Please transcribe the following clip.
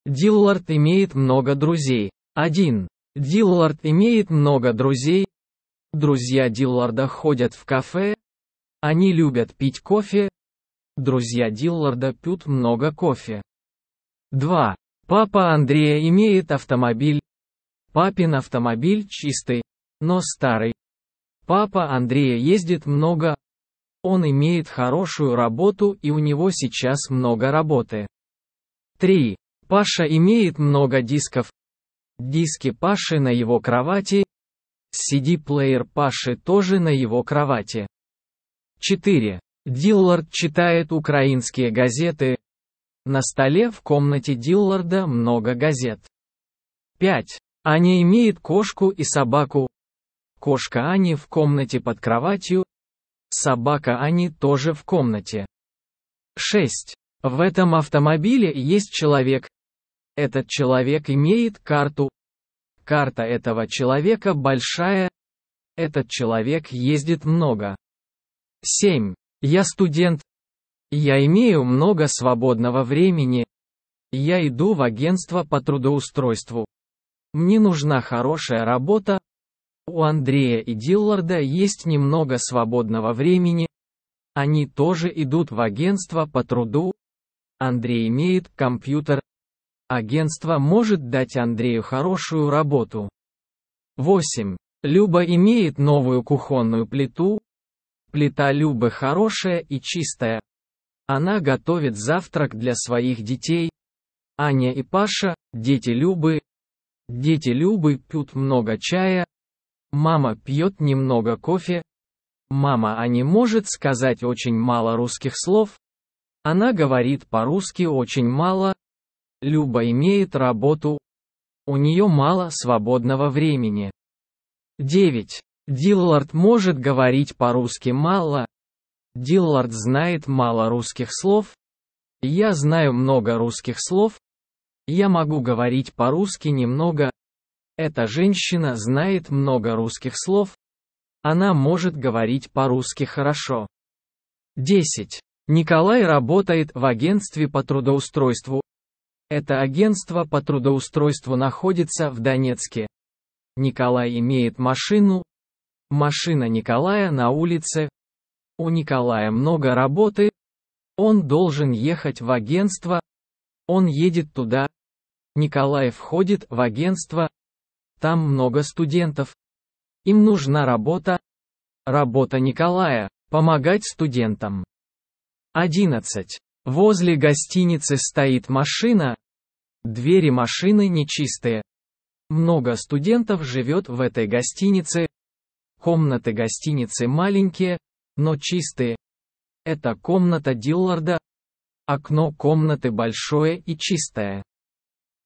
Диллард имеет много друзей. 1. Диллард имеет много друзей. Друзья Дилларда ходят в кафе. Они любят пить кофе. Друзья Дилларда пьют много кофе. 2. Папа Андрея имеет автомобиль. Папин автомобиль чистый, но старый. Папа Андрея ездит много. Он имеет хорошую работу и у него сейчас много работы. 3. Паша имеет много дисков. Диски Паши на его кровати. CD-плеер Паши тоже на его кровати. 4. Диллард читает украинские газеты. На столе в комнате Дилларда много газет. 5. Аня имеет кошку и собаку. Кошка Ани в комнате под кроватью. Собака Ани тоже в комнате. 6. В этом автомобиле есть человек. Этот человек имеет карту. Карта этого человека большая. Этот человек ездит много. 7. Я студент. Я имею много свободного времени. Я иду в агентство по трудоустройству. Мне нужна хорошая работа. У Андрея и Дилларда есть немного свободного времени. Они тоже идут в агентство по труду. Андрей имеет компьютер. Агентство может дать Андрею хорошую работу. 8. Люба имеет новую кухонную плиту. Плита Любы хорошая и чистая. Она готовит завтрак для своих детей. Аня и Паша, дети Любы. Дети Любы пьют много чая. Мама пьет немного кофе. Мама Ани может сказать очень мало русских слов. Она говорит по-русски очень мало. Люба имеет работу. У нее мало свободного времени. 9. Диллард может говорить по-русски мало. Диллард знает мало русских слов. Я знаю много русских слов. Я могу говорить по-русски немного. Эта женщина знает много русских слов. Она может говорить по-русски хорошо. 10. Николай работает в агентстве по трудоустройству. Это агентство по трудоустройству находится в Донецке. Николай имеет машину. Машина Николая на улице. У Николая много работы. Он должен ехать в агентство. Он едет туда. Николай входит в агентство. Там много студентов. Им нужна работа. Работа Николая – помогать студентам. 11. Возле гостиницы стоит машина. Двери машины нечистые. Много студентов живет в этой гостинице. Комнаты гостиницы маленькие, но чистые. Это комната Дилларда. Окно комнаты большое и чистое.